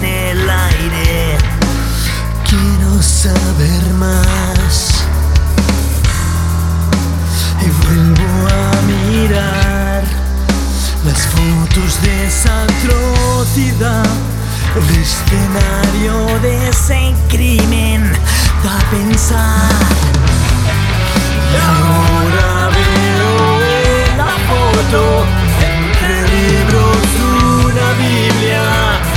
el aire. Quiero saber más y vuelvo a mirar las fotos de esa atrocidad. El escenario de ese crimen da a pensar. Y ahora veo en la foto, entre libros, una Biblia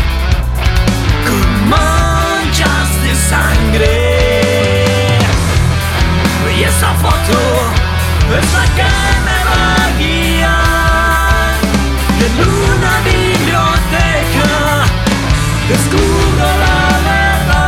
con manchas de sangre. Y esa foto es la que me va a guiar. Y en una biblioteca descubro la verdad.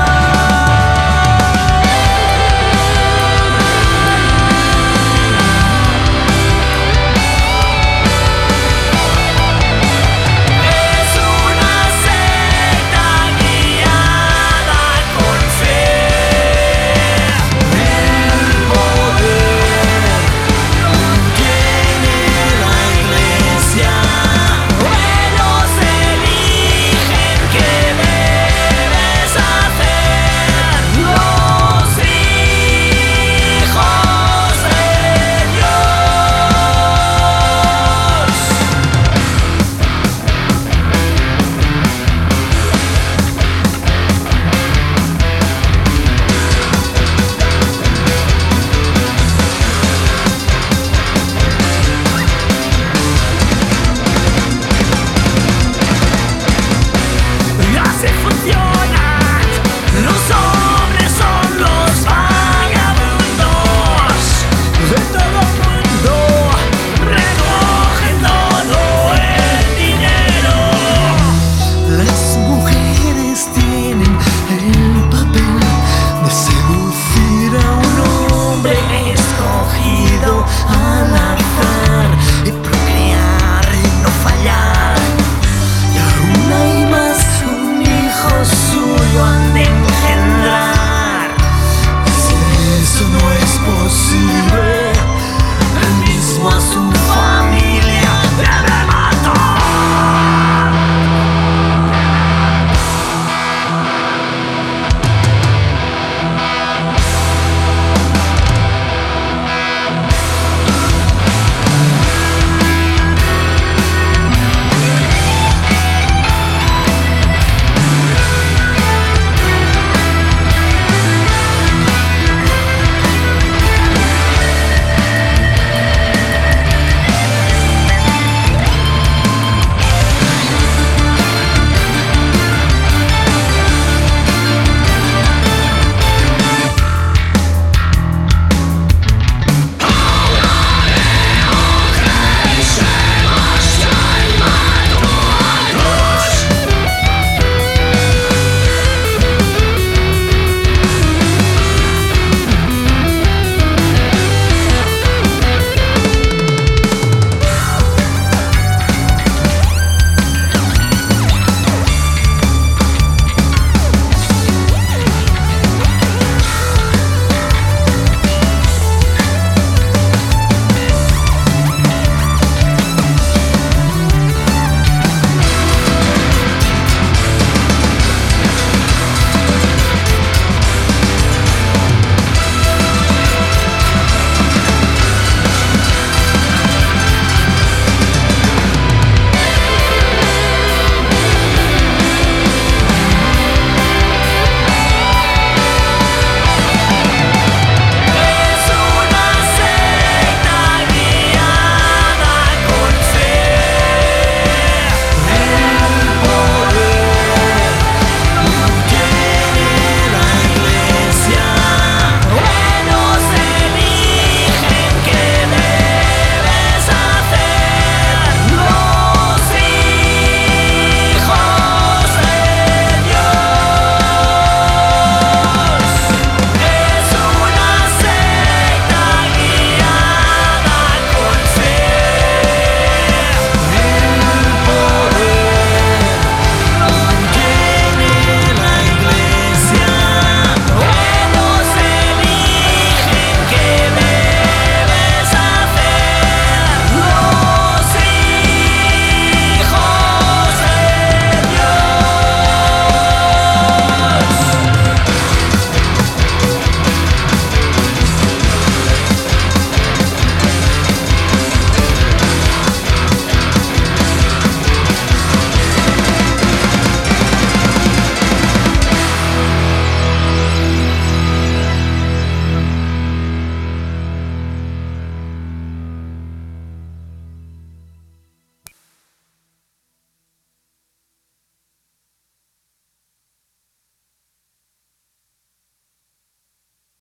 Es una secta guiada con fe. El poder lo tiene la iglesia. Ellos eligen qué debes hacer. Los hijos de Dios. Y así funcionan. Los hombres son los vagabundos de todo el mundo. Recogen todo el dinero. Las mujeres tienen el papel de seducir a un hombre escogido al azar y procrear y no fallar. Y aún hay más, un hijo suyo han de engendrar. Si eso no es posible,